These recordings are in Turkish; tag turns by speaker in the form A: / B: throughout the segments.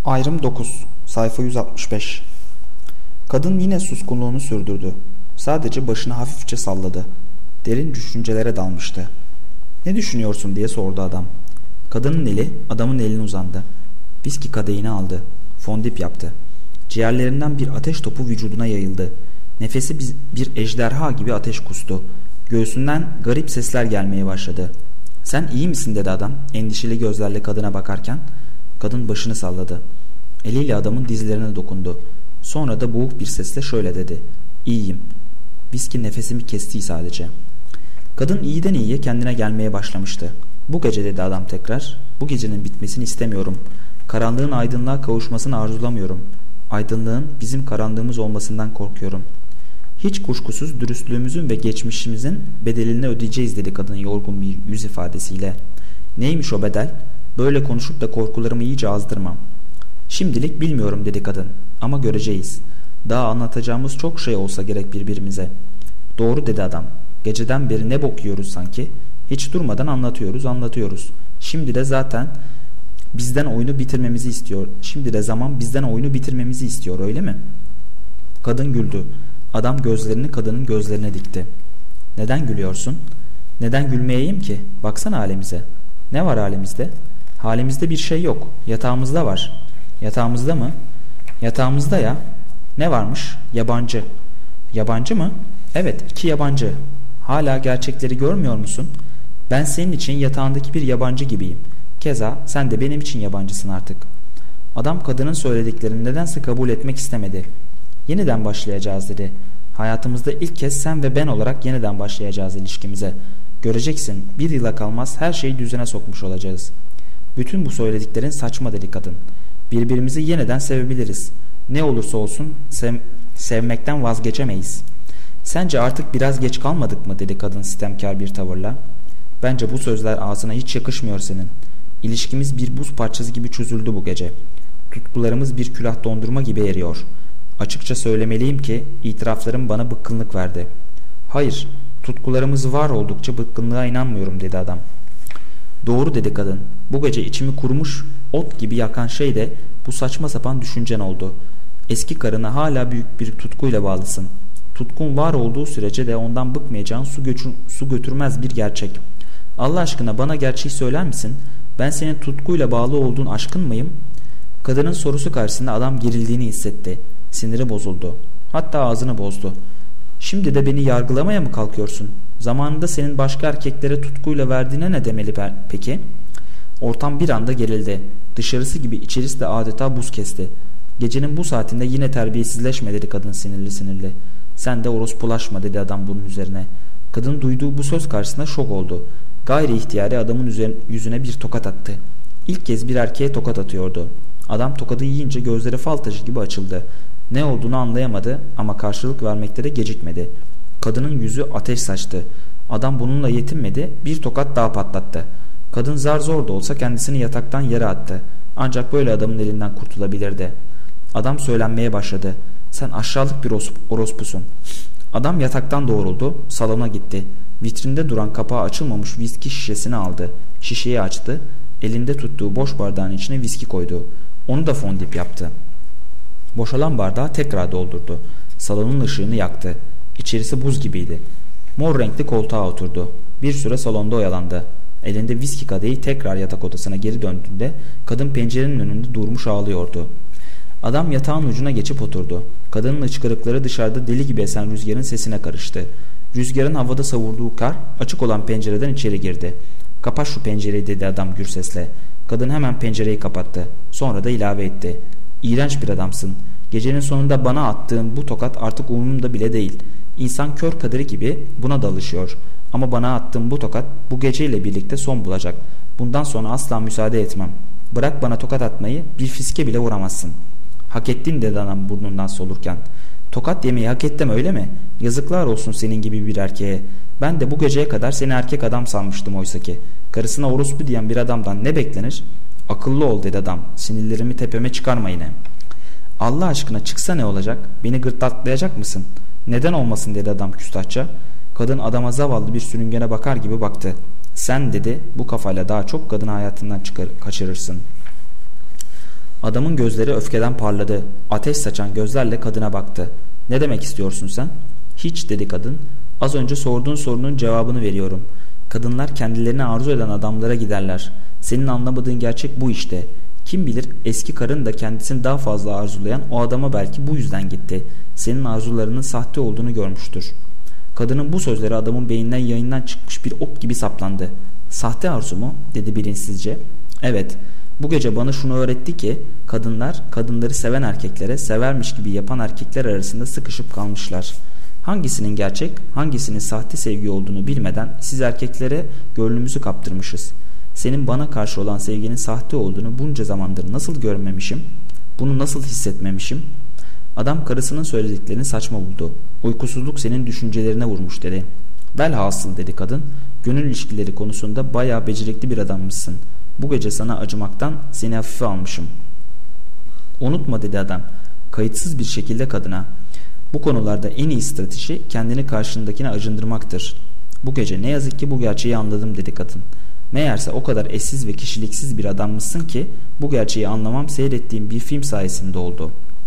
A: Ayrım 9, sayfa 165. Kadın yine suskunluğunu sürdürdü. Sadece başını hafifçe salladı. Derin düşüncelere dalmıştı. "Ne düşünüyorsun?" diye sordu adam. Kadının eli adamın eline uzandı. Viski kadehini aldı. Fondip yaptı. Ciğerlerinden bir ateş topu vücuduna yayıldı. Nefesi bir ejderha gibi ateş kustu. Göğsünden garip sesler gelmeye başladı. "Sen iyi misin?" dedi adam endişeli gözlerle kadına bakarken. Kadın başını salladı. Eliyle adamın dizlerine dokundu. Sonra da boğuk bir sesle şöyle dedi: "İyiyim." Viski nefesimi kesti sadece. Kadın iyiden iyiye kendine gelmeye başlamıştı. "Bu gece," dedi adam tekrar. "Bu gecenin bitmesini istemiyorum. Karanlığın aydınlığa kavuşmasını arzulamıyorum. Aydınlığın bizim karanlığımız olmasından korkuyorum. Hiç kuşkusuz dürüstlüğümüzün ve geçmişimizin bedelini ödeyeceğiz," dedi kadın yorgun bir yüz ifadesiyle. "Neymiş o bedel? Böyle konuşup da korkularımı iyice azdırmam." "Şimdilik bilmiyorum," dedi kadın. "Ama göreceğiz. Daha anlatacağımız çok şey olsa gerek birbirimize." "Doğru," dedi adam. "Geceden beri ne bok yiyoruz sanki. Hiç durmadan anlatıyoruz. Şimdi de zaman bizden oyunu bitirmemizi istiyor, öyle mi?" Kadın güldü. Adam gözlerini kadının gözlerine dikti. "Neden gülüyorsun?" "Neden gülmeyeyim ki? Baksana halimize." "Ne var halimizde?" "Halimizde bir şey yok. Yatağımızda var." "Yatağımızda mı?" "Yatağımızda ya." "Ne varmış?" "Yabancı." "Yabancı mı?" "Evet, 2 yabancı." "Hala gerçekleri görmüyor musun? Ben senin için yatağındaki bir yabancı gibiyim. Keza sen de benim için yabancısın artık." Adam kadının söylediklerini nedense kabul etmek istemedi. "Yeniden başlayacağız," dedi. "Hayatımızda ilk kez sen ve ben olarak yeniden başlayacağız ilişkimize. Göreceksin, 1 yıla kalmaz her şeyi düzene sokmuş olacağız." "Bütün bu söylediklerin saçma," dedi kadın. "Birbirimizi yeniden sevebiliriz. Ne olursa olsun sevmekten vazgeçemeyiz." "Sence artık biraz geç kalmadık mı?" dedi kadın sitemkar bir tavırla. "Bence bu sözler ağzına hiç yakışmıyor senin. İlişkimiz bir buz parçası gibi çözüldü bu gece. Tutkularımız bir külah dondurma gibi eriyor. Açıkça söylemeliyim ki itiraflarım bana bıkkınlık verdi." "Hayır, tutkularımız var oldukça bıkkınlığa inanmıyorum," dedi adam. "Doğru," dedi kadın. "Bu gece içimi kurumuş ot gibi yakan şey de bu saçma sapan düşüncen oldu. Eski karına hala büyük bir tutkuyla bağlısın. Tutkun var olduğu sürece de ondan bıkmayacağın su götürmez bir gerçek. Allah aşkına bana gerçeği söyler misin? Ben senin tutkuyla bağlı olduğun aşkın mıyım?" Kadının sorusu karşısında adam gerildiğini hissetti. Siniri bozuldu. Hatta ağzını bozdu. "Şimdi de beni yargılamaya mı kalkıyorsun? Zamanında senin başka erkeklere tutkuyla verdiğine ne demeli peki?" Ortam bir anda gerildi. Dışarısı gibi içerisi de adeta buz kesti. "Gecenin bu saatinde yine terbiyesizleşme," dedi kadın sinirli. "Sen de orospulaşma," dedi adam bunun üzerine. Kadın duyduğu bu söz karşısında şok oldu. Gayri ihtiyari adamın yüzüne bir tokat attı. İlk kez bir erkeğe tokat atıyordu. Adam tokadı yiyince gözleri fal taşı gibi açıldı. Ne olduğunu anlayamadı ama karşılık vermekte de gecikmedi. Kadının yüzü ateş saçtı. Adam bununla yetinmedi, bir tokat daha patlattı. Kadın zar zor da olsa kendisini yataktan yere attı. Ancak böyle adamın elinden kurtulabilirdi. Adam söylenmeye başladı. "Sen aşağılık bir orospusun." Adam yataktan doğruldu, salona gitti. Vitrinde duran kapağı açılmamış viski şişesini aldı. Şişeyi açtı. Elinde tuttuğu boş bardağın içine viski koydu. Onu da fondip yaptı. Boşalan bardağı tekrar doldurdu. Salonun ışığını yaktı. İçerisi buz gibiydi. Mor renkli koltuğa oturdu. Bir süre salonda oyalandı. Elinde viski kadehi tekrar yatak odasına geri döndüğünde kadın pencerenin önünde durmuş ağlıyordu. Adam yatağın ucuna geçip oturdu. Kadının hıçkırıkları dışarıda deli gibi esen rüzgarın sesine karıştı. Rüzgarın havada savurduğu kar açık olan pencereden içeri girdi. "Kapat şu pencereyi," dedi adam gür sesle. Kadın hemen pencereyi kapattı. Sonra da ilave etti. "İğrenç bir adamsın. Gecenin sonunda bana attığın bu tokat artık umurumda bile değil. İnsan kör kaderi gibi buna da alışıyor. Ama bana attığın bu tokat bu geceyle birlikte son bulacak. Bundan sonra asla müsaade etmem. Bırak bana tokat atmayı, bir fiske bile vuramazsın." "Hak ettin," dedi adam burnundan solurken. "Tokat yemeyi hak ettim, öyle mi? Yazıklar olsun senin gibi bir erkeğe. Ben de bu geceye kadar seni erkek adam sanmıştım oysaki. Karısına orospu diyen bir adamdan ne beklenir?" "Akıllı ol," dedi adam. "Sinirlerimi tepeme çıkarma yine." "Allah aşkına çıksa ne olacak? Beni gırtlaklayacak mısın?" "Neden olmasın," dedi adam küstahça. Kadın adama zavallı bir sürüngene bakar gibi baktı. "Sen," dedi, "bu kafayla daha çok kadını hayatından kaçırırsın." Adamın gözleri öfkeden parladı. Ateş saçan gözlerle kadına baktı. Ne demek istiyorsun sen? Hiç dedi kadın. Az önce sorduğun sorunun cevabını veriyorum. Kadınlar kendilerini arzu eden adamlara giderler. Senin anlamadığın gerçek bu işte. Kim bilir eski karın da kendisini daha fazla arzulayan o adama belki bu yüzden gitti. Senin arzularının sahte olduğunu görmüştür. Kadının bu sözleri adamın beyninden yayından çıkmış bir ok gibi saplandı. Sahte arzu mu? Dedi bilinçsizce. Evet. Bu gece bana şunu öğretti ki kadınlar kadınları seven erkeklere severmiş gibi yapan erkekler arasında sıkışıp kalmışlar. Hangisinin gerçek, hangisinin sahte sevgi olduğunu bilmeden siz erkeklere gönlümüzü kaptırmışız. Senin bana karşı olan sevginin sahte olduğunu bunca zamandır nasıl görmemişim? Bunu nasıl hissetmemişim? Adam karısının söylediklerini saçma buldu. Uykusuzluk senin düşüncelerine vurmuş dedi. Velhasıl dedi kadın, gönül ilişkileri konusunda bayağı becerikli bir adammışsın. Bu gece sana acımaktan seni hafife almışım. Unutma dedi adam, kayıtsız bir şekilde kadına. Bu konularda en iyi strateji kendini karşındakine acındırmaktır. Bu gece ne yazık ki bu gerçeği anladım dedi kadın. Meğerse o kadar eşsiz ve kişiliksiz bir adammışsın ki bu gerçeği anlamam seyrettiğim bir film sayesinde oldu.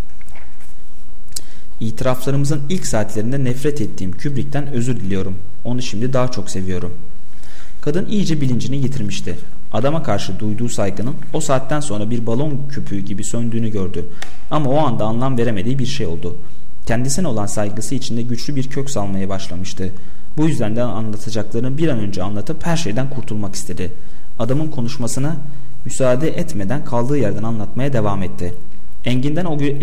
A: İtiraflarımızın ilk saatlerinde nefret ettiğim Kubrick'ten özür diliyorum. Onu şimdi daha çok seviyorum. Kadın iyice bilincini yitirmişti. Adama karşı duyduğu saygının o saatten sonra bir balon küpü gibi söndüğünü gördü. Ama o anda anlam veremediği bir şey oldu. Kendisine olan saygısı içinde güçlü bir kök salmaya başlamıştı. Bu yüzden de anlatacaklarını bir an önce anlatıp her şeyden kurtulmak istedi. Adamın konuşmasına müsaade etmeden kaldığı yerden anlatmaya devam etti. Engin'den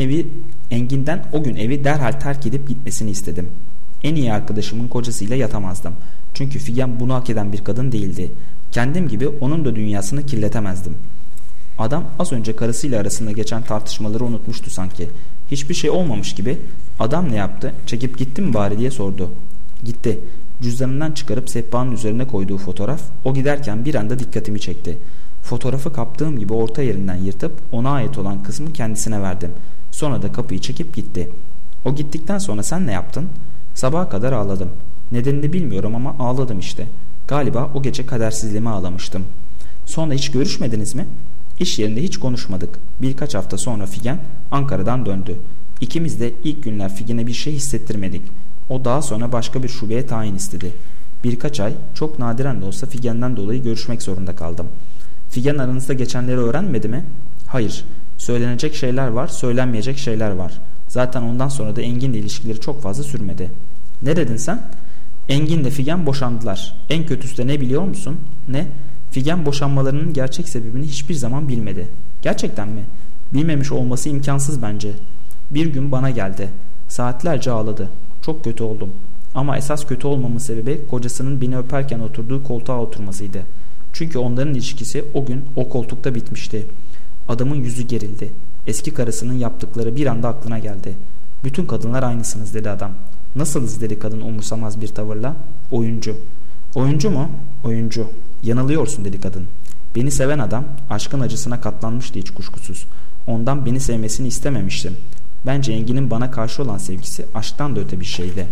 A: o gün evi derhal terk edip gitmesini istedim. En iyi arkadaşımın kocasıyla yatamazdım. Çünkü Figen bunu hak eden bir kadın değildi. Kendim gibi onun da dünyasını kirletemezdim. Adam az önce karısıyla arasında geçen tartışmaları unutmuştu sanki. Hiçbir şey olmamış gibi adam ne yaptı? Çekip gitti mi bari diye sordu. Gitti. Cüzdanından çıkarıp sehpanın üzerine koyduğu fotoğraf o giderken bir anda dikkatimi çekti. Fotoğrafı kaptığım gibi orta yerinden yırtıp ona ait olan kısmı kendisine verdim. Sonra da kapıyı çekip gitti. O gittikten sonra sen ne yaptın? Sabaha kadar ağladım. Nedenini bilmiyorum ama ağladım işte. Galiba o gece kadersizliğime ağlamıştım. Sonra hiç görüşmediniz mi? İş yerinde hiç konuşmadık. Birkaç hafta sonra Figen Ankara'dan döndü. İkimiz de ilk günler Figen'e bir şey hissettirmedik. O daha sonra başka bir şubeye tayin istedi. Birkaç ay çok nadiren de olsa Figen'den dolayı görüşmek zorunda kaldım. Figen aranızda geçenleri öğrenmedi mi? Hayır. Söylenecek şeyler var, söylenmeyecek şeyler var. Zaten ondan sonra da Engin'le ilişkileri çok fazla sürmedi. Ne dedin sen? Engin'le Figen boşandılar. En kötüsü de ne biliyor musun? Ne? Figen boşanmalarının gerçek sebebini hiçbir zaman bilmedi. Gerçekten mi? Bilmemiş olması imkansız bence. Bir gün bana geldi. Saatlerce ağladı. Çok kötü oldum. Ama esas kötü olmamın sebebi kocasının beni öperken oturduğu koltuğa oturmasıydı. Çünkü onların ilişkisi o gün o koltukta bitmişti. Adamın yüzü gerildi. Eski karısının yaptıkları bir anda aklına geldi. Bütün kadınlar aynısınız dedi adam. Nasılız dedi kadın umursamaz bir tavırla. Oyuncu. Oyuncu mu? Oyuncu. Yanılıyorsun dedi kadın. Beni seven adam aşkın acısına katlanmıştı hiç kuşkusuz. Ondan beni sevmesini istememiştim. Bence Engin'in bana karşı olan sevgisi aşktan da öte bir şeydi.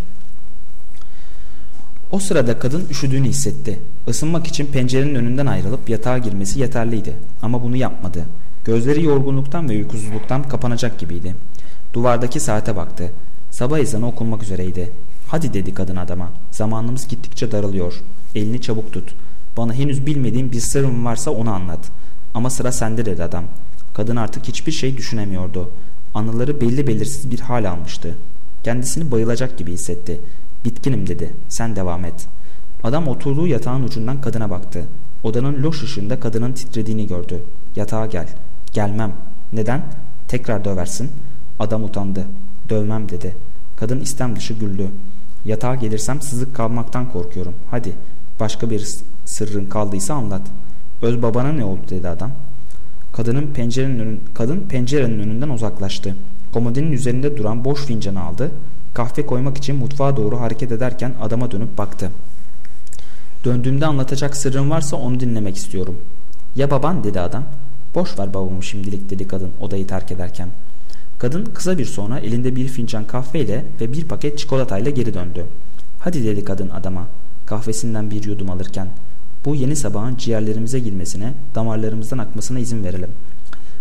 A: O sırada kadın üşüdüğünü hissetti. Isınmak için pencerenin önünden ayrılıp yatağa girmesi yeterliydi. Ama bunu yapmadı. Gözleri yorgunluktan ve uykusuzluktan kapanacak gibiydi. Duvardaki saate baktı. Sabah ezanı okunmak üzereydi. Hadi dedi kadın adama. Zamanımız gittikçe daralıyor. Elini çabuk tut. Bana henüz bilmediğim bir sırrım varsa onu anlat. Ama sıra sende dedi adam. Kadın artık hiçbir şey düşünemiyordu. Anıları belli belirsiz bir hal almıştı. Kendisini bayılacak gibi hissetti. Bitkinim dedi. Sen devam et. Adam oturduğu yatağın ucundan kadına baktı. Odanın loş ışığında kadının titrediğini gördü. Yatağa gel. Gelmem. Neden? Tekrar döversin. Adam utandı. Dövmem dedi. Kadın istem dışı güldü. Yatağa gelirsem sızık kalmaktan korkuyorum. Hadi. Başka bir sırrın kaldıysa anlat. Öz babana ne oldu dedi adam. Kadın pencerenin önünden uzaklaştı. Komodinin üzerinde duran boş fincanı aldı. Kahve koymak için mutfağa doğru hareket ederken adama dönüp baktı. Döndüğümde anlatacak sırrın varsa onu dinlemek istiyorum. Ya baban dedi adam. Boş ver babamı şimdilik dedi kadın odayı terk ederken. Kadın kısa bir sonra elinde bir fincan kahveyle ve bir paket çikolatayla geri döndü. Hadi dedi kadın adama kahvesinden bir yudum alırken. Bu yeni sabahın ciğerlerimize girmesine, damarlarımızdan akmasına izin verelim.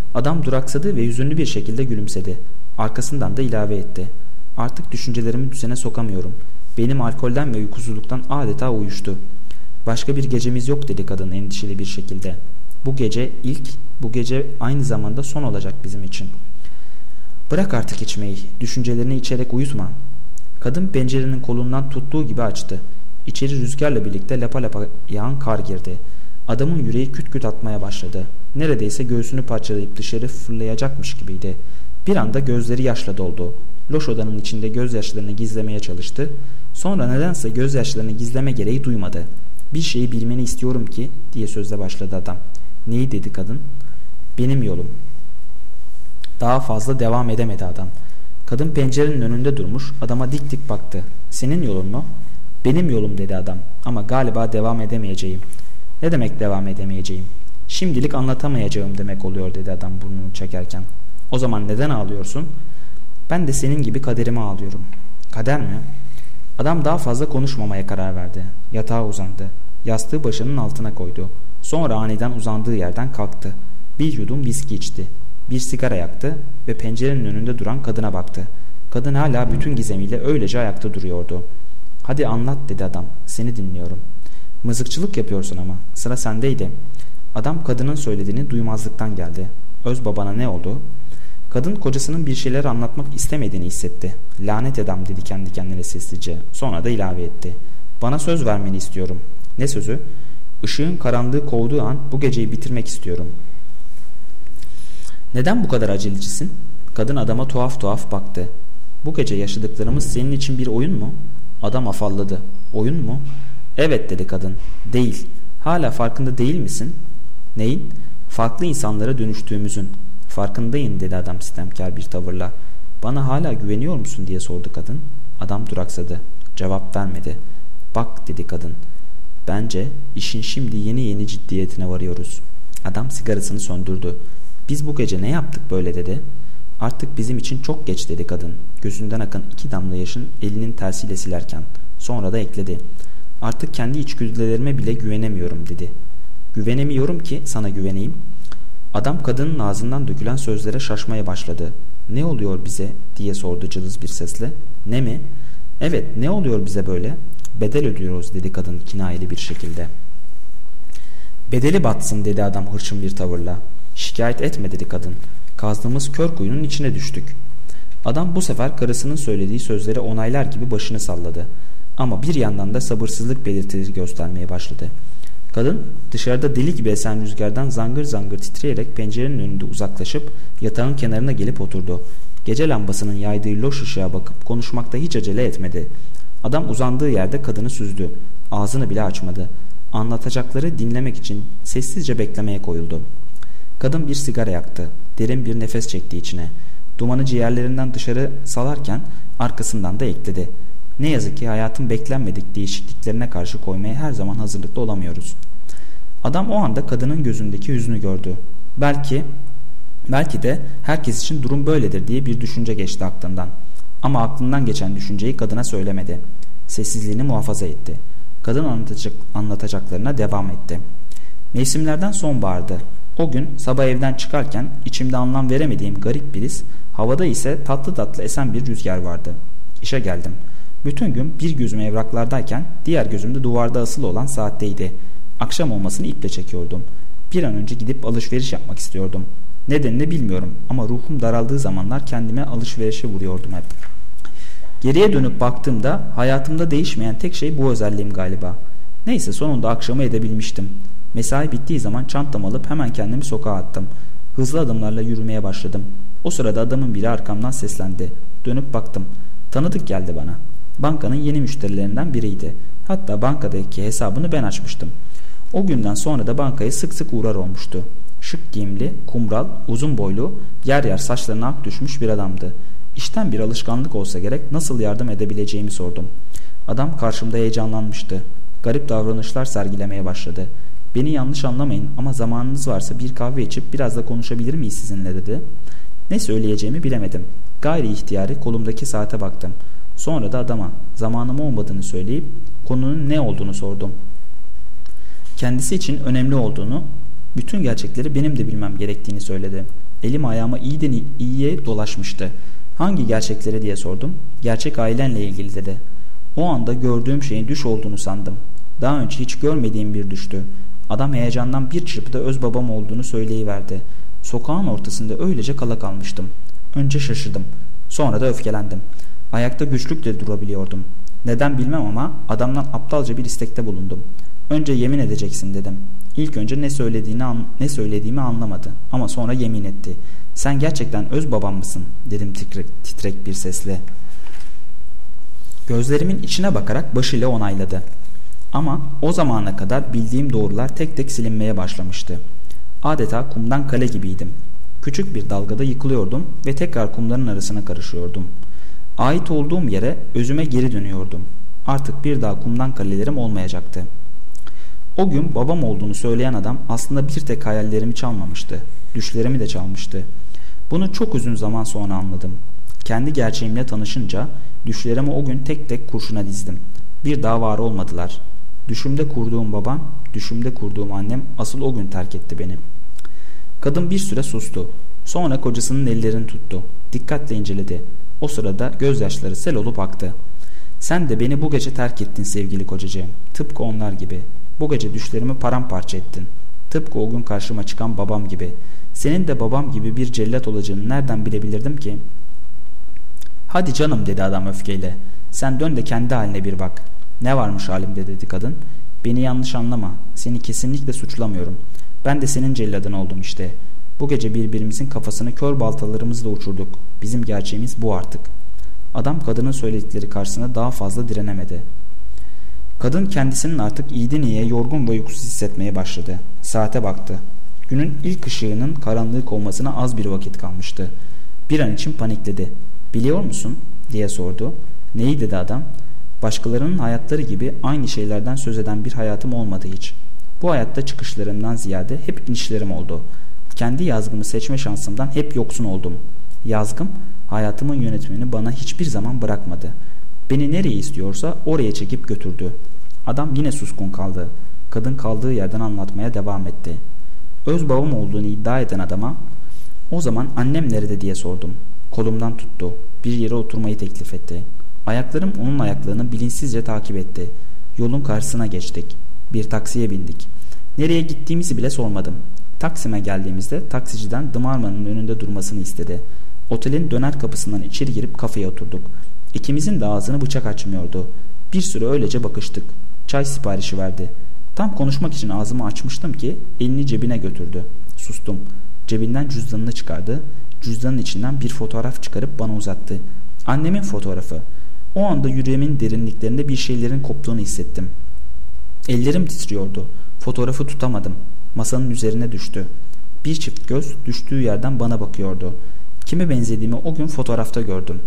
A: Adam duraksadı ve hüzünlü bir şekilde gülümsedi. Arkasından da ilave etti. Artık düşüncelerimi düzene sokamıyorum. Benim alkolden ve uykusuzluktan adeta uyuştu. Başka bir gecemiz yok dedi kadın endişeli bir şekilde. Bu gece ilk, bu gece aynı zamanda son olacak bizim için. Bırak artık içmeyi, düşüncelerini içerek uyutma. Kadın pencerenin kolundan tuttuğu gibi açtı. İçeri rüzgarla birlikte lapa lapa yağan kar girdi. Adamın yüreği küt küt atmaya başladı. Neredeyse göğsünü parçalayıp dışarı fırlayacakmış gibiydi. Bir anda gözleri yaşla doldu. Loş odanın içinde gözyaşlarını gizlemeye çalıştı. Sonra nedense gözyaşlarını gizleme gereği duymadı. Bir şeyi bilmeni istiyorum ki diye sözle başladı adam. Neyi dedi kadın? Benim yolum. Daha fazla devam edemedi adam. Kadın pencerenin önünde durmuş adama dik dik baktı. Senin yolun mu? Benim yolum dedi adam ama galiba devam edemeyeceğim. Ne demek devam edemeyeceğim? Şimdilik anlatamayacağım demek oluyor dedi adam burnunu çekerken. O zaman neden ağlıyorsun? Ben de senin gibi kaderime ağlıyorum. Kader mi? Adam daha fazla konuşmamaya karar verdi. Yatağa uzandı. Yastığı başının altına koydu. Sonra aniden uzandığı yerden kalktı. Bir yudum viski içti. Bir sigara yaktı ve pencerenin önünde duran kadına baktı. Kadın hala bütün gizemiyle öylece ayakta duruyordu. Hadi anlat dedi adam. Seni dinliyorum. Mızıkçılık yapıyorsun ama sıra sendeydi. Adam kadının söylediğini duymazlıktan geldi. Öz babana ne oldu? Kadın kocasının bir şeyler anlatmak istemediğini hissetti. Lanet adam dedi kendi kendine sessizce. Sonra da ilave etti. Bana söz vermeni istiyorum. Ne sözü? Işığın karanlığı kovduğu an bu geceyi bitirmek istiyorum. Neden bu kadar acelecisin? Kadın adama tuhaf tuhaf baktı. Bu gece yaşadıklarımız senin için bir oyun mu? Adam afalladı. Oyun mu? Evet dedi kadın. Değil. Hala farkında değil misin? Neyin? Farklı insanlara dönüştüğümüzün. Farkındayım dedi adam sitemkar bir tavırla. Bana hala güveniyor musun diye sordu kadın. Adam duraksadı. Cevap vermedi. Bak dedi kadın. Bence işin şimdi yeni ciddiyetine varıyoruz. Adam sigarasını söndürdü. Biz bu gece ne yaptık böyle dedi. Artık bizim için çok geç dedi kadın. Gözünden akan 2 damla yaşın elinin tersiyle silerken. Sonra da ekledi. Artık kendi içgüdülerime bile güvenemiyorum dedi. Güvenemiyorum ki sana güveneyim. Adam kadının ağzından dökülen sözlere şaşmaya başladı. Ne oluyor bize diye sordu cılız bir sesle. Ne mi? Evet, ne oluyor bize böyle? Bedel ödüyoruz dedi kadın kinayeli bir şekilde. Bedeli batsın dedi adam hırçın bir tavırla. Şikayet etme dedi kadın. Kazdığımız kör kuyunun içine düştük. Adam bu sefer karısının söylediği sözleri onaylar gibi başını salladı. Ama bir yandan da sabırsızlık belirtileri göstermeye başladı. Kadın dışarıda deli gibi esen rüzgardan zangır zangır titreyerek pencerenin önünde uzaklaşıp yatağın kenarına gelip oturdu. Gece lambasının yaydığı loş ışığa bakıp konuşmakta hiç acele etmedi. Adam uzandığı yerde kadını süzdü. Ağzını bile açmadı. Anlatacakları dinlemek için sessizce beklemeye koyuldu. Kadın bir sigara yaktı. Derin bir nefes çekti içine. Dumanı ciğerlerinden dışarı salarken arkasından da ekledi. Ne yazık ki hayatın beklenmedik değişikliklerine karşı koymaya her zaman hazırlıklı olamıyoruz. Adam o anda kadının gözündeki hüznü gördü. Belki de herkes için durum böyledir diye bir düşünce geçti aklından. Ama aklından geçen düşünceyi kadına söylemedi. Sessizliğini muhafaza etti. Kadın anlatacaklarına devam etti. Mevsimlerden sonbahardı. O gün sabah evden çıkarken içimde anlam veremediğim garip bir his, havada ise tatlı tatlı esen bir rüzgar vardı. İşe geldim. Bütün gün bir gözüm evraklardayken diğer gözüm de duvarda asılı olan saatteydi. Akşam olmasını iple çekiyordum. Bir an önce gidip alışveriş yapmak istiyordum. Nedenini bilmiyorum ama ruhum daraldığı zamanlar kendime alışverişe vuruyordum hep. Geriye dönüp baktığımda hayatımda değişmeyen tek şey bu özelliğim galiba. Neyse sonunda akşamı edebilmiştim. Mesai bittiği zaman çantamı alıp hemen kendimi sokağa attım. Hızlı adımlarla yürümeye başladım. O sırada adamın biri arkamdan seslendi. Dönüp baktım. Tanıdık geldi bana. Bankanın yeni müşterilerinden biriydi. Hatta bankadaki hesabını ben açmıştım. O günden sonra da bankaya sık sık uğrar olmuştu. Şık giyimli, kumral, uzun boylu, yer yer saçlarına ak düşmüş bir adamdı. İşten bir alışkanlık olsa gerek nasıl yardım edebileceğimi sordum. Adam karşımda heyecanlanmıştı. Garip davranışlar sergilemeye başladı. Beni yanlış anlamayın ama zamanınız varsa bir kahve içip biraz da konuşabilir miyiz sizinle dedi. Ne söyleyeceğimi bilemedim. Gayri ihtiyari kolumdaki saate baktım. Sonra da adama zamanım olmadığını söyleyip konunun ne olduğunu sordum. Kendisi için önemli olduğunu, bütün gerçekleri benim de bilmem gerektiğini söyledi. Elim ayağıma iyiye dolaşmıştı. Hangi gerçekleri diye sordum. Gerçek ailenle ilgili dedi. O anda gördüğüm şeyin düş olduğunu sandım. Daha önce hiç görmediğim bir düştü. Adam heyecandan bir çırpıda öz babam olduğunu söyleyiverdi. Sokağın ortasında öylece kala kalmıştım. Önce şaşırdım. Sonra da öfkelendim. Ayakta güçlükle durabiliyordum. Neden bilmem ama adamdan aptalca bir istekte bulundum. Önce yemin edeceksin dedim. İlk önce ne söylediğimi anlamadı ama sonra yemin etti. Sen gerçekten öz babam mısın dedim titrek bir sesle. Gözlerimin içine bakarak başıyla onayladı. Ama o zamana kadar bildiğim doğrular tek tek silinmeye başlamıştı. Adeta kumdan kale gibiydim. Küçük bir dalgada yıkılıyordum ve tekrar kumların arasına karışıyordum. Ait olduğum yere, özüme geri dönüyordum. Artık bir daha kumdan kalelerim olmayacaktı. O gün babam olduğunu söyleyen adam aslında bir tek hayallerimi çalmamıştı. Düşlerimi de çalmıştı. Bunu çok uzun zaman sonra anladım. Kendi gerçeğimle tanışınca düşlerimi o gün tek tek kurşuna dizdim. Bir daha var olmadılar. Düşümde kurduğum babam, düşümde kurduğum annem asıl o gün terk etti beni. Kadın bir süre sustu. Sonra kocasının ellerini tuttu. Dikkatle inceledi. O sırada gözyaşları sel olup aktı. Sen de beni bu gece terk ettin sevgili kocacığım. Tıpkı onlar gibi. Bu gece düşlerimi paramparça ettin. Tıpkı o gün karşıma çıkan babam gibi. Senin de babam gibi bir cellat olacağını nereden bilebilirdim ki? Hadi canım dedi adam öfkeyle. Sen dön de kendi haline bir bak. Ne varmış halimde dedi kadın. Beni yanlış anlama. Seni kesinlikle suçlamıyorum. Ben de senin celladın oldum işte. Bu gece birbirimizin kafasını kör baltalarımızla uçurduk. Bizim gerçeğimiz bu artık. Adam kadının söyledikleri karşısında daha fazla direnemedi. Kadın kendisinin artık iyiden iyiye yorgun ve uykusuz hissetmeye başladı. Saate baktı. Günün ilk ışığının karanlığı kovmasına az bir vakit kalmıştı. Bir an için panikledi. Biliyor musun diye sordu. Neyi dedi adam. Başkalarının hayatları gibi aynı şeylerden söz eden bir hayatım olmadı hiç. Bu hayatta çıkışlarımdan ziyade hep inişlerim oldu. Kendi yazgımı seçme şansımdan hep yoksun oldum. Yazgım hayatımın yönetimini bana hiçbir zaman bırakmadı. Beni nereye istiyorsa oraya çekip götürdü. Adam yine suskun kaldı. Kadın kaldığı yerden anlatmaya devam etti. Öz babam olduğunu iddia eden adama o zaman annem nerede diye sordum. Kolumdan tuttu. Bir yere oturmayı teklif etti. Ayaklarım onun ayaklarını bilinçsizce takip etti. Yolun karşısına geçtik. Bir taksiye bindik. Nereye gittiğimizi bile sormadım. Taksim'e geldiğimizde taksiciden Dımarman'ın önünde durmasını istedi. Otelin döner kapısından içeri girip kafeye oturduk. İkimizin de ağzını bıçak açmıyordu. Bir süre öylece bakıştık. Çay siparişi verdi. Tam konuşmak için ağzımı açmıştım ki elini cebine götürdü. Sustum. Cebinden cüzdanını çıkardı. Cüzdanın içinden bir fotoğraf çıkarıp bana uzattı. Annemin fotoğrafı. O anda yüreğimin derinliklerinde bir şeylerin koptuğunu hissettim. Ellerim titriyordu. Fotoğrafı tutamadım. Masanın üzerine düştü. Bir çift göz düştüğü yerden bana bakıyordu. Kime benzediğimi o gün fotoğrafta gördüm.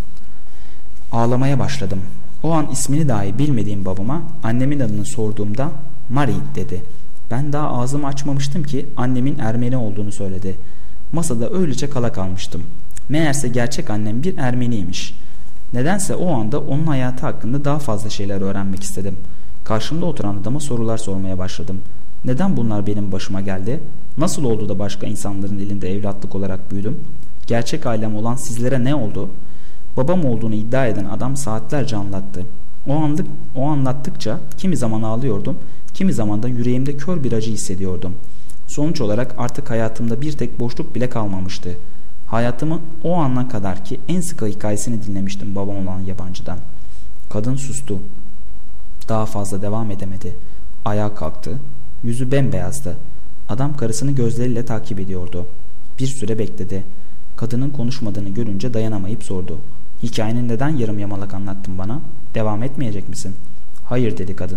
A: Ağlamaya başladım. O an ismini dahi bilmediğim babama annemin adını sorduğumda Marie dedi. Ben daha ağzımı açmamıştım ki annemin Ermeni olduğunu söyledi. Masada öylece kala kalmıştım. Meğerse gerçek annem bir Ermeniymiş. Nedense o anda onun hayatı hakkında daha fazla şeyler öğrenmek istedim. Karşımda oturan adama sorular sormaya başladım. Neden bunlar benim başıma geldi? Nasıl oldu da başka insanların elinde evlatlık olarak büyüdüm? Gerçek ailem olan sizlere ne oldu? Babam olduğunu iddia eden adam saatlerce anlattı. O anlattıkça kimi zaman ağlıyordum, kimi zaman da yüreğimde kör bir acı hissediyordum. Sonuç olarak artık hayatımda bir tek boşluk bile kalmamıştı. Hayatımın o ana kadarki en sıkı hikayesini dinlemiştim babam olan yabancıdan. Kadın sustu. Daha fazla devam edemedi. Ayağa kalktı. Yüzü bembeyazdı. Adam karısını gözleriyle takip ediyordu. Bir süre bekledi. Kadının konuşmadığını görünce dayanamayıp sordu. Hikayeni neden yarım yamalak anlattın bana? Devam etmeyecek misin? Hayır dedi kadın.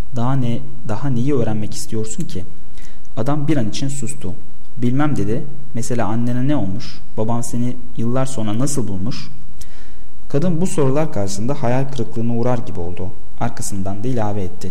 A: Daha neyi öğrenmek istiyorsun ki? Adam bir an için sustu. Bilmem dedi. Mesela annene ne olmuş? Babam seni yıllar sonra nasıl bulmuş? Kadın bu sorular karşısında hayal kırıklığına uğrar gibi oldu. Arkasından da ilave etti.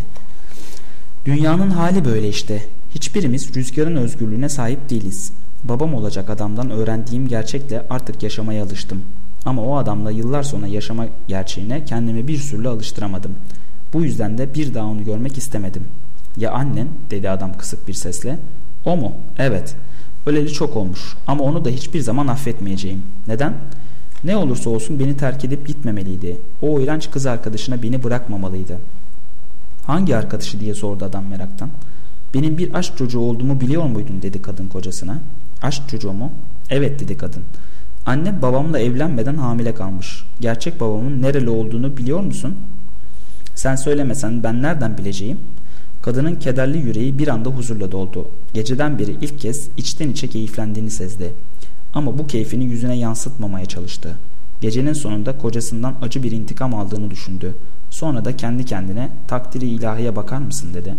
A: Dünyanın hali böyle işte. Hiçbirimiz rüzgarın özgürlüğüne sahip değiliz. Babam olacak adamdan öğrendiğim gerçekle artık yaşamaya alıştım. Ama o adamla yıllar sonra yaşama gerçeğine kendimi bir türlü alıştıramadım. Bu yüzden de bir daha onu görmek istemedim. Ya annen dedi adam kısık bir sesle. O mu? Evet. Öleli çok olmuş ama onu da hiçbir zaman affetmeyeceğim. Neden? Ne olursa olsun beni terk edip gitmemeliydi. O iğrenç kız arkadaşına beni bırakmamalıydı. Hangi arkadaşı diye sordu adam meraktan. Benim bir aşk çocuğu olduğumu biliyor muydun dedi kadın kocasına. Aşk çocuğu mu? Evet dedi kadın. Annem babamla evlenmeden hamile kalmış. Gerçek babamın nereli olduğunu biliyor musun? Sen söylemesen ben nereden bileceğim? Kadının kederli yüreği bir anda huzurla doldu. Geceden beri ilk kez içten içe keyiflendiğini sezdi. Ama bu keyfini yüzüne yansıtmamaya çalıştı. Gecenin sonunda kocasından acı bir intikam aldığını düşündü. Sonra da kendi kendine takdiri ilahiye bakar mısın dedi.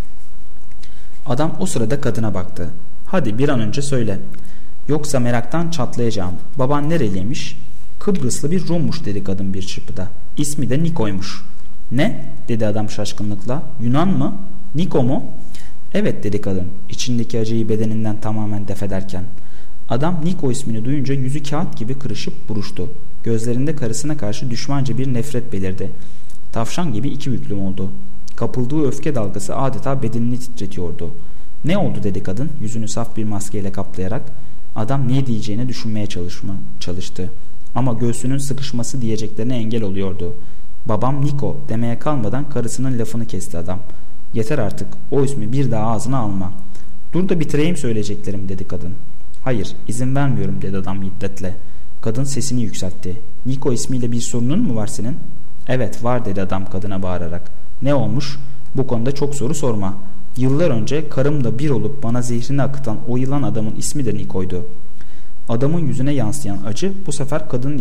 A: Adam o sırada kadına baktı. Hadi bir an önce söyle. Yoksa meraktan çatlayacağım. Baban nereliymiş? Kıbrıslı bir Rummuş dedi kadın bir çırpıda. İsmi de Niko'ymuş. Ne? Dedi adam şaşkınlıkla. Yunan mı? Niko mu? Evet dedi kadın içindeki acıyı bedeninden tamamen defederken. Adam Niko ismini duyunca yüzü kağıt gibi kırışıp buruştu. Gözlerinde karısına karşı düşmanca bir nefret belirdi. Tavşan gibi iki büklüm oldu. Kapıldığı öfke dalgası adeta bedenini titretiyordu. Ne oldu dedi kadın yüzünü saf bir maskeyle kaplayarak. Adam ne diyeceğini düşünmeye çalıştı. Ama göğsünün sıkışması diyeceklerine engel oluyordu. Babam Niko demeye kalmadan karısının lafını kesti adam. Yeter artık o ismi bir daha ağzına alma. Dur da bitireyim söyleyeceklerimi dedi kadın. Hayır izin vermiyorum dedi adam hiddetle. Kadın sesini yükseltti. Niko ismiyle bir sorunun mu var senin? Evet var dedi adam kadına bağırarak. Ne olmuş? Bu konuda çok soru sorma. Yıllar önce karımla bir olup bana zehrini akıtan o yılan adamın ismi de Niko'ydu. Adamın yüzüne yansıyan acı bu sefer kadın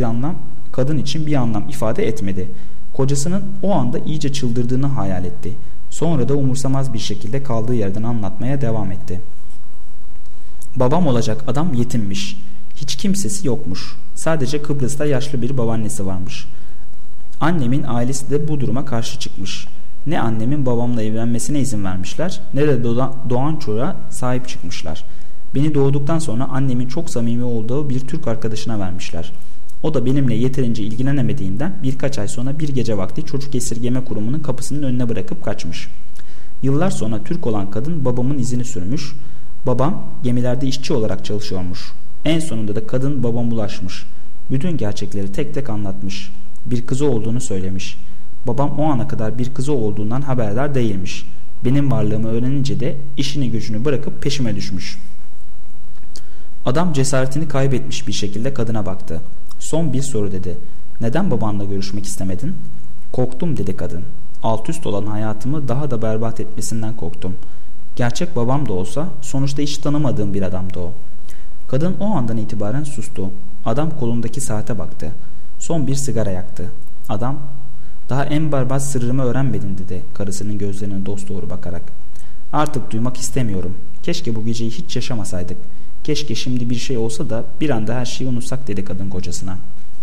A: için bir anlam ifade etmedi. Kocasının o anda iyice çıldırdığını hayal etti. Sonra da umursamaz bir şekilde kaldığı yerden anlatmaya devam etti. Babam olacak adam yetimmiş. Hiç kimsesi yokmuş. Sadece Kıbrıs'ta yaşlı bir babaannesi varmış. Annemin ailesi de bu duruma karşı çıkmış. Ne annemin babamla evlenmesine izin vermişler ne de doğan çocuğa sahip çıkmışlar. Beni doğduktan sonra annemin çok samimi olduğu bir Türk arkadaşına vermişler. O da benimle yeterince ilgilenemediğinden birkaç ay sonra bir gece vakti çocuk esirgeme kurumunun kapısının önüne bırakıp kaçmış. Yıllar sonra Türk olan kadın babamın izini sürmüş. Babam gemilerde işçi olarak çalışıyormuş. En sonunda da kadın babama ulaşmış. Bütün gerçekleri tek tek anlatmış. Bir kızı olduğunu söylemiş. Babam o ana kadar bir kızı olduğundan haberdar değilmiş. Benim varlığımı öğrenince de işini gücünü bırakıp peşime düşmüş. Adam cesaretini kaybetmiş bir şekilde kadına baktı. Son bir soru dedi. Neden babanla görüşmek istemedin? Korktum dedi kadın. Alt üst olan hayatımı daha da berbat etmesinden korktum. Gerçek babam da olsa sonuçta hiç tanımadığım bir adamdı o. Kadın o andan itibaren sustu. Adam kolundaki saate baktı. Son bir sigara yaktı. Adam daha en berbat sırrımı öğrenmedin dedi karısının gözlerine dosdoğru bakarak. Artık duymak istemiyorum. Keşke bu geceyi hiç yaşamasaydık. Keşke şimdi bir şey olsa da bir anda her şeyi unutsak dedi kadın kocasına.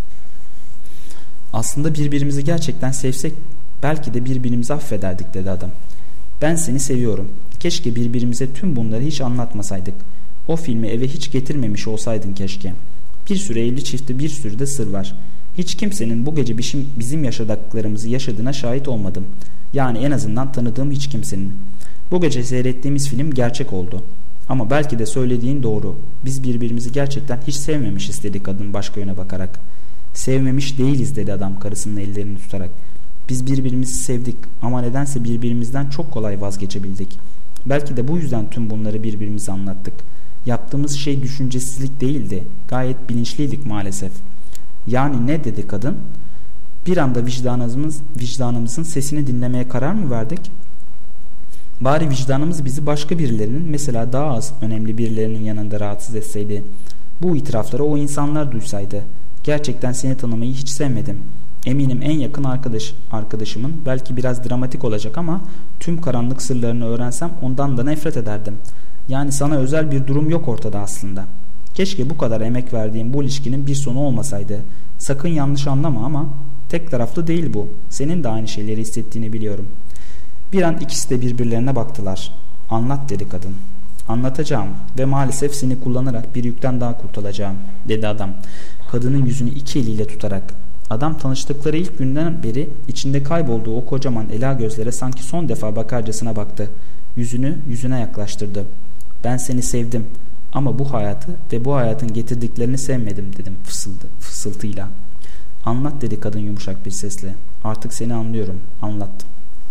A: Aslında birbirimizi gerçekten sevsek belki de birbirimizi affederdik dedi adam. Ben seni seviyorum. Keşke birbirimize tüm bunları hiç anlatmasaydık. O filmi eve hiç getirmemiş olsaydın keşke. Bir sürü evli çiftte bir sürü de sır var. Hiç kimsenin bu gece bizim yaşadıklarımızı yaşadığına şahit olmadım. Yani en azından tanıdığım hiç kimsenin. Bu gece seyrettiğimiz film gerçek oldu. Ama belki de söylediğin doğru. Biz birbirimizi gerçekten hiç sevmemişiz dedi kadın başka yöne bakarak. Sevmemiş değiliz dedi adam karısının ellerini tutarak. Biz birbirimizi sevdik ama nedense birbirimizden çok kolay vazgeçebildik. Belki de bu yüzden tüm bunları birbirimize anlattık. Yaptığımız şey düşüncesizlik değildi. Gayet bilinçliydik maalesef. Yani ne dedi kadın? Bir anda vicdanımızın sesini dinlemeye karar mı verdik? Bari vicdanımız bizi başka birilerinin, mesela daha az önemli birilerinin yanında rahatsız etseydi. Bu itirafları o insanlar duysaydı. Gerçekten seni tanımayı hiç sevmedim. Eminim en yakın arkadaşımın, belki biraz dramatik olacak ama tüm karanlık sırlarını öğrensem ondan da nefret ederdim. Yani sana özel bir durum yok ortada aslında. Keşke bu kadar emek verdiğim bu ilişkinin bir sonu olmasaydı. Sakın yanlış anlama ama tek taraflı değil bu. Senin de aynı şeyleri hissettiğini biliyorum. Bir an ikisi de birbirlerine baktılar. Anlat dedi kadın. Anlatacağım ve maalesef seni kullanarak bir yükten daha kurtulacağım dedi adam. Kadının yüzünü iki eliyle tutarak. Adam tanıştıkları ilk günden beri içinde kaybolduğu o kocaman ela gözlere sanki son defa bakarcasına baktı. Yüzünü yüzüne yaklaştırdı. Ben seni sevdim. Ama bu hayatı ve bu hayatın getirdiklerini sevmedim dedim fısıltıyla. Anlat dedi kadın yumuşak bir sesle. Artık seni anlıyorum. Anlat.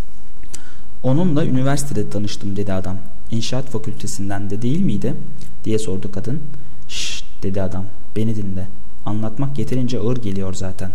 A: Onunla üniversitede tanıştım dedi adam. İnşaat fakültesinden de değil miydi? Diye sordu kadın. Şşş dedi adam. Beni dinle. Anlatmak yeterince ağır geliyor zaten.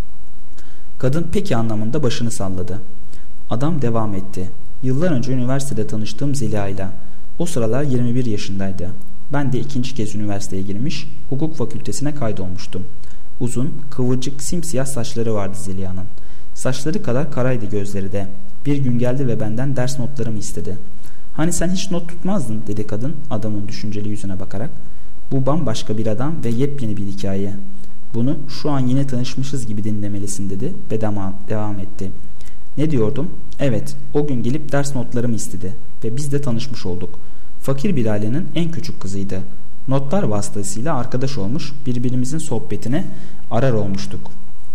A: Kadın peki anlamında başını salladı. Adam devam etti. Yıllar önce üniversitede tanıştığım Zeliha ile. O sıralar 21 yaşındaydı. Ben de ikinci kez üniversiteye girmiş, hukuk fakültesine kaydolmuştum. Uzun, kıvırcık, simsiyah saçları vardı Zeliha'nın. Saçları kadar karaydı gözleri de. Bir gün geldi ve benden ders notlarımı istedi. Hani sen hiç not tutmazdın dedi kadın adamın düşünceli yüzüne bakarak. Bu bambaşka bir adam ve yepyeni bir hikaye. Bunu şu an yine tanışmışız gibi dinlemelisin dedi ve devam etti. Ne diyordum? Evet, o gün gelip ders notlarımı istedi ve biz de tanışmış olduk. Fakir bir ailenin en küçük kızıydı. Notlar vasıtasıyla arkadaş olmuş, birbirimizin sohbetine arar olmuştuk.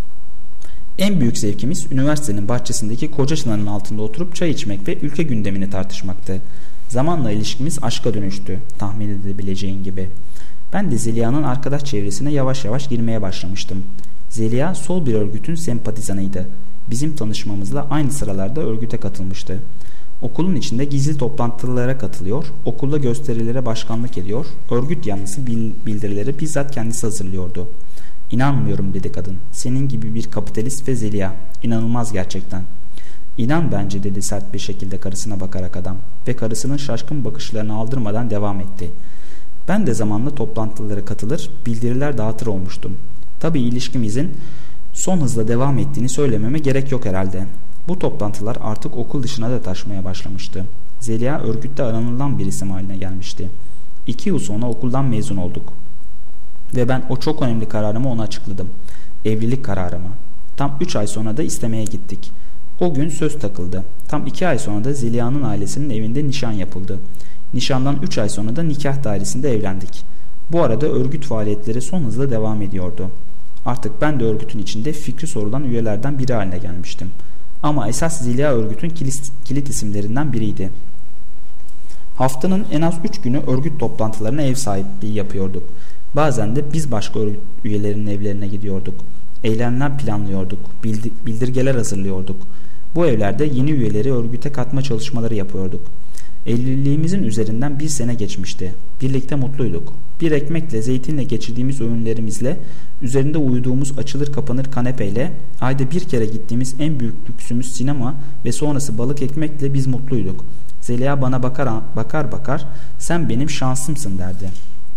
A: En büyük zevkimiz üniversitenin bahçesindeki koca çınarın altında oturup çay içmek ve ülke gündemini tartışmaktı. Zamanla ilişkimiz aşka dönüştü, tahmin edebileceğin gibi. Ben de Zeliha'nın arkadaş çevresine yavaş yavaş girmeye başlamıştım. Zeliha sol bir örgütün sempatizanıydı. Bizim tanışmamızla aynı sıralarda örgüte katılmıştı. Okulun içinde gizli toplantılara katılıyor, okulda gösterilere başkanlık ediyor, örgüt yanlısı bildirileri bizzat kendisi hazırlıyordu. İnanmıyorum dedi kadın. Senin gibi bir kapitalist ve Zeliha. İnanılmaz gerçekten. İnan bence dedi sert bir şekilde karısına bakarak adam ve karısının şaşkın bakışlarını aldırmadan devam etti. Ben de zamanla toplantılara katılır, bildiriler dağıtır olmuştum. Tabii ilişkimizin son hızla devam ettiğini söylememe gerek yok herhalde. Bu toplantılar artık okul dışına da taşmaya başlamıştı. Zeliha örgütte aranılan bir isim haline gelmişti. 2 yıl sonra okuldan mezun olduk. Ve ben o çok önemli kararımı ona açıkladım. Evlilik kararımı. Tam 3 ay sonra da istemeye gittik. O gün söz takıldı. Tam 2 ay sonra da Zeliha'nın ailesinin evinde nişan yapıldı. Nişandan 3 ay sonra da nikah dairesinde evlendik. Bu arada örgüt faaliyetleri son hızla devam ediyordu. Artık ben de örgütün içinde fikri sorulan üyelerden biri haline gelmiştim. Ama esas Zeliha örgütün kilit isimlerinden biriydi. Haftanın en az 3 günü örgüt toplantılarına ev sahipliği yapıyorduk. Bazen de biz başka örgüt üyelerinin evlerine gidiyorduk. Eylemler planlıyorduk, bildirgeler hazırlıyorduk. Bu evlerde yeni üyeleri örgüte katma çalışmaları yapıyorduk. Evliliğimizin üzerinden 1 sene geçmişti. Birlikte mutluyduk. Bir ekmekle, zeytinle geçirdiğimiz öğünlerimizle, üzerinde uyuduğumuz açılır kapanır kanepeyle, ayda bir kere gittiğimiz en büyük lüksümüz sinema ve sonrası balık ekmekle biz mutluyduk. Zeliha bana bakar sen benim şansımsın derdi.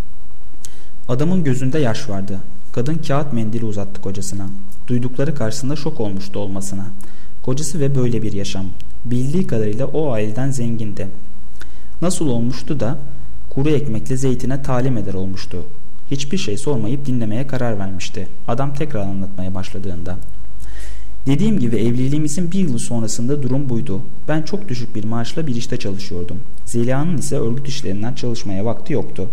A: Adamın gözünde yaş vardı. Kadın kağıt mendili uzattı kocasına. Duydukları karşısında şok olmuştu olmasına. Kocası ve böyle bir yaşam. Bildiği kadarıyla o aileden zengindi. Nasıl olmuştu da kuru ekmekle zeytine talim eder olmuştu. Hiçbir şey sormayıp dinlemeye karar vermişti. Adam tekrar anlatmaya başladığında. Dediğim gibi evliliğimizin 1 yıl sonrasında durum buydu. Ben çok düşük bir maaşla bir işte çalışıyordum. Zeliha'nın ise örgüt işlerinden çalışmaya vakti yoktu.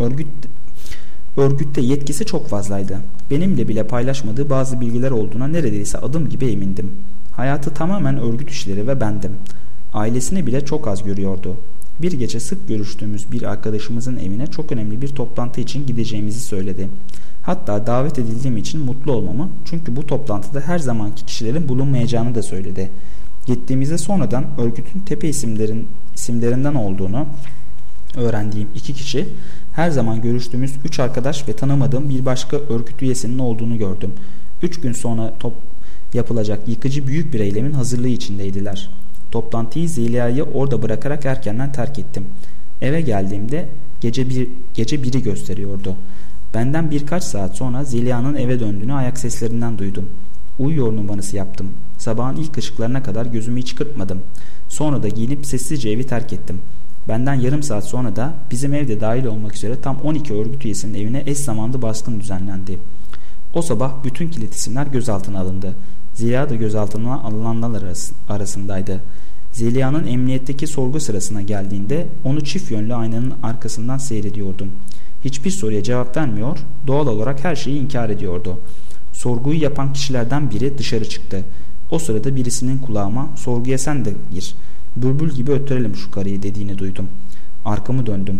A: Örgütte yetkisi çok fazlaydı. Benimle bile paylaşmadığı bazı bilgiler olduğuna neredeyse adım gibi emindim. Hayatı tamamen örgüt işleri ve bendim. Ailesini bile çok az görüyordu. Bir gece sık görüştüğümüz bir arkadaşımızın evine çok önemli bir toplantı için gideceğimizi söyledi. Hatta davet edildiğim için mutlu olmamı, çünkü bu toplantıda her zamanki kişilerin bulunmayacağını da söyledi. Gittiğimizde sonradan örgütün tepe isimlerinden olduğunu öğrendiğim 2 kişi, her zaman görüştüğümüz 3 arkadaş ve tanımadığım bir başka örgüt üyesinin olduğunu gördüm. 3 gün sonra yapılacak yıkıcı büyük bir eylemin hazırlığı içindeydiler. Toplantıyı Zeliha'yı orada bırakarak erkenden terk ettim. Eve geldiğimde gece 1'i gösteriyordu. Benden birkaç saat sonra Zeliha'nın eve döndüğünü ayak seslerinden duydum. Uyuyor numarası yaptım. Sabahın ilk ışıklarına kadar gözümü hiç kırpmadım. Sonra da giyinip sessizce evi terk ettim. Benden yarım saat sonra da bizim evde dahil olmak üzere tam 12 örgüt üyesinin evine eş zamanlı baskın düzenlendi. O sabah bütün kilit isimler gözaltına alındı. Zeliha da gözaltına alınanlar arasındaydı. Zeliha'nın emniyetteki sorgu sırasına geldiğinde onu çift yönlü aynanın arkasından seyrediyordum. Hiçbir soruya cevap vermiyor, doğal olarak her şeyi inkar ediyordu. Sorguyu yapan kişilerden biri dışarı çıktı. O sırada birisinin kulağıma "Sorguya sen de gir. Bülbül gibi öttürelim şu karıyı" dediğini duydum. Arkamı döndüm.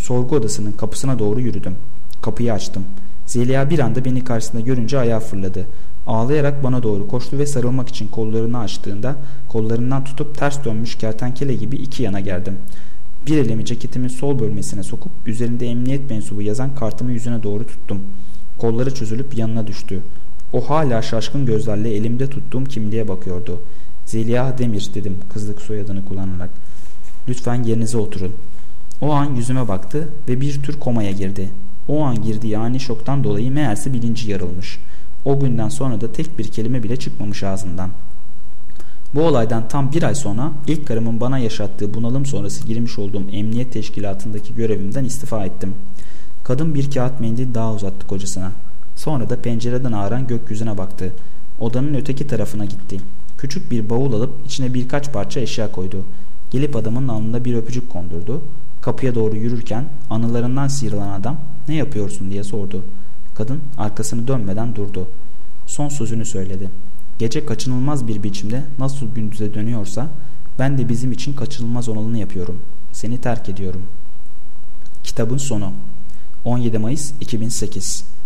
A: Sorgu odasının kapısına doğru yürüdüm. Kapıyı açtım. Zeliha bir anda beni karşısında görünce ayağa fırladı. Ağlayarak bana doğru koştu ve sarılmak için kollarını açtığında kollarından tutup ters dönmüş kertenkele gibi iki yana gerdim. Bir elimi ceketimin sol bölmesine sokup üzerinde emniyet mensubu yazan kartımı yüzüne doğru tuttum. Kolları çözülüp yanına düştü. O hala şaşkın gözlerle elimde tuttuğum kimliğe bakıyordu. Zeliha Demir dedim kızlık soyadını kullanarak. Lütfen yerinize oturun. O an yüzüme baktı ve bir tür komaya girdi. O an girdiği ani şoktan dolayı meğerse bilinci yarılmış. O günden sonra da tek bir kelime bile çıkmamış ağzından. Bu olaydan tam bir ay sonra ilk karımın bana yaşattığı bunalım sonrası girmiş olduğum emniyet teşkilatındaki görevimden istifa ettim. Kadın bir kağıt mendil daha uzattı kocasına. Sonra da pencereden ağaran gökyüzüne baktı. Odanın öteki tarafına gitti. Küçük bir bavul alıp içine birkaç parça eşya koydu. Gelip adamın alnında bir öpücük kondurdu. Kapıya doğru yürürken anılarından sıyrılan adam "Ne yapıyorsun?" diye sordu. Kadın arkasını dönmeden durdu. Son sözünü söyledi. Gece kaçınılmaz bir biçimde nasıl gündüze dönüyorsa ben de bizim için kaçınılmaz olanını yapıyorum. Seni terk ediyorum. Kitabın sonu. 17 Mayıs 2008